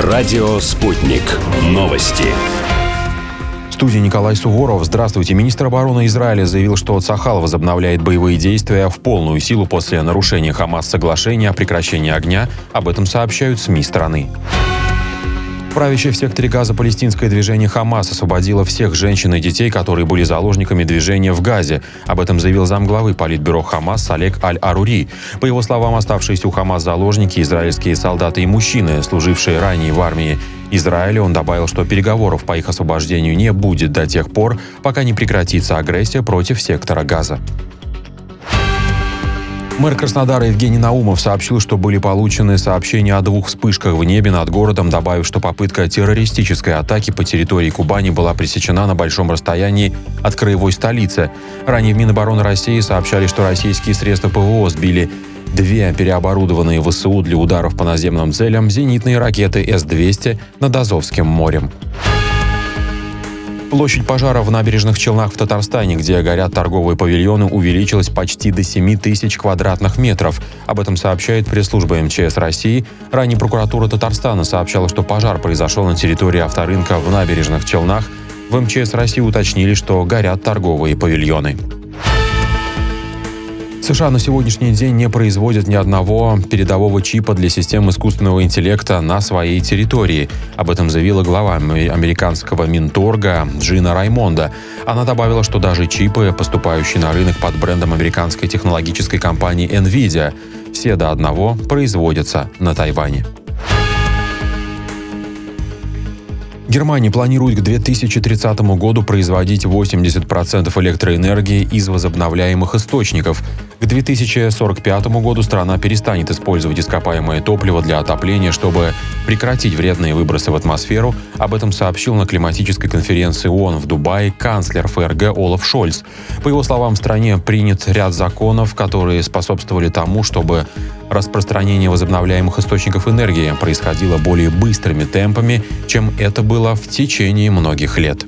Радио «Спутник». Новости. В студии Николай Суворов. Здравствуйте. Министр обороны Израиля заявил, что Цахал возобновляет боевые действия в полную силу после нарушения Хамас соглашения о прекращении огня. Об этом сообщают СМИ страны. Правящее в секторе Газа палестинское движение «Хамас» освободило всех женщин и детей, которые были заложниками движения в Газе. Об этом заявил замглавы политбюро «Хамас» Олег Аль-Арури. По его словам, оставшиеся у «Хамас» заложники – израильские солдаты и мужчины, служившие ранее в армии Израиля. Он добавил, что переговоров по их освобождению не будет до тех пор, пока не прекратится агрессия против сектора Газа. Мэр Краснодара Евгений Наумов сообщил, что были получены сообщения о 2 вспышках в небе над городом, добавив, что попытка террористической атаки по территории Кубани была пресечена на большом расстоянии от краевой столицы. Ранее в Минобороны России сообщали, что российские средства ПВО сбили 2 переоборудованные ВСУ для ударов по наземным целям зенитные ракеты С-200 над Азовским морем. Площадь пожара в Набережных Челнах в Татарстане, где горят торговые павильоны, увеличилась почти до 7 тысяч квадратных метров. Об этом сообщает пресс-служба МЧС России. Ранее прокуратура Татарстана сообщала, что пожар произошел на территории авторынка в Набережных Челнах. В МЧС России уточнили, что горят торговые павильоны. США на сегодняшний день не производят ни одного передового чипа для систем искусственного интеллекта на своей территории. Об этом заявила глава американского Минторга Джина Раймонда. Она добавила, что даже чипы, поступающие на рынок под брендом американской технологической компании NVIDIA, все до одного производятся на Тайване. Германия планирует к 2030 году производить 80% электроэнергии из возобновляемых источников. К 2045 году страна перестанет использовать ископаемое топливо для отопления, чтобы прекратить вредные выбросы в атмосферу. Об этом сообщил на климатической конференции ООН в Дубае канцлер ФРГ Олаф Шольц. По его словам, в стране принят ряд законов, которые способствовали тому, чтобы распространение возобновляемых источников энергии происходило более быстрыми темпами, чем это было в течение многих лет.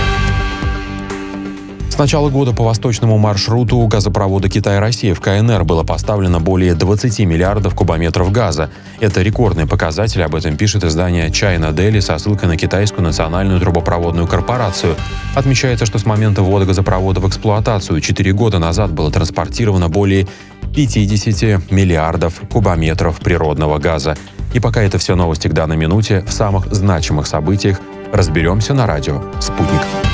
С начала года по восточному маршруту газопровода Китай-Россия в КНР было поставлено более 20 миллиардов кубометров газа. Это рекордный показатель, об этом пишет издание China Daily со ссылкой на китайскую национальную трубопроводную корпорацию. Отмечается, что с момента ввода газопровода в эксплуатацию 4 года назад было транспортировано более 50 миллиардов кубометров природного газа. И пока это все новости к данной минуте, в самых значимых событиях разберемся на радио «Спутник».